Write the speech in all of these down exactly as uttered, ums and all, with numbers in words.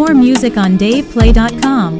More music on dave play dot com.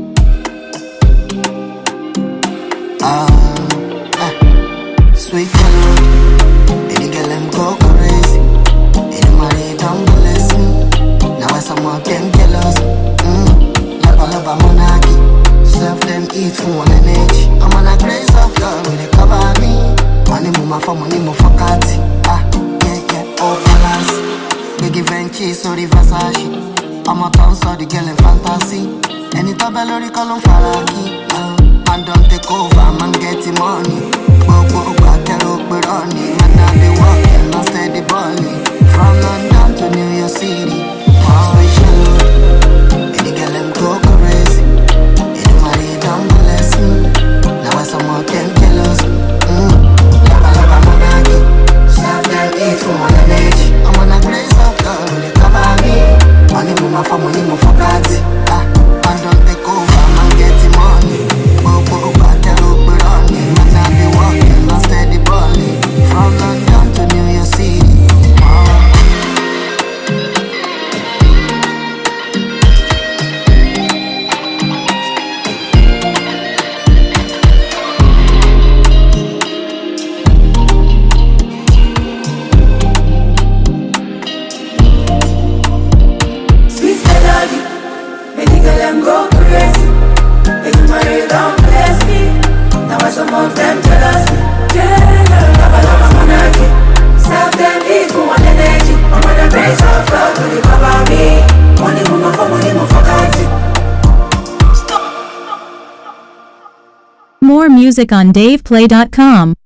Ah, ah, sweet girl, any girl them go crazy. Any money don't bless me. Now I some more them jealous. Mm, love love monarchy. Serve them eat for one energy. I'm on a grace of God when they cover me. Money move my phone, money move for cat. Ah, yeah yeah, all balance. Biggie Venchi, sorry Versace. I'm a town, so the girl in fantasy. Any tabelori call on Faraki. Ah. Man don't take over, man getting money. Go, go, go, get up, but running. Man, I be walking, I steady balling. From London to New York City. Wow. Sweet shallow. Any girl, them go crazy. Any money don't bless me. Now I some more them jealous. Mm. Lava, lava, monarchy. Serve them eat for one energy. I'm on a grace of God, they cover me. Money move my phone, money move for party. Ah, man don't take over, man getting money. From London to New York City. Sweet melody, many girl them go crazy. Make money don't bless me. Now I some of them jealous me. Yeah, lava lava monarchy. Serve them eat for one energy. I'm on the grace of God when they cover me. Money move for money move for party. More music on dave play dot com.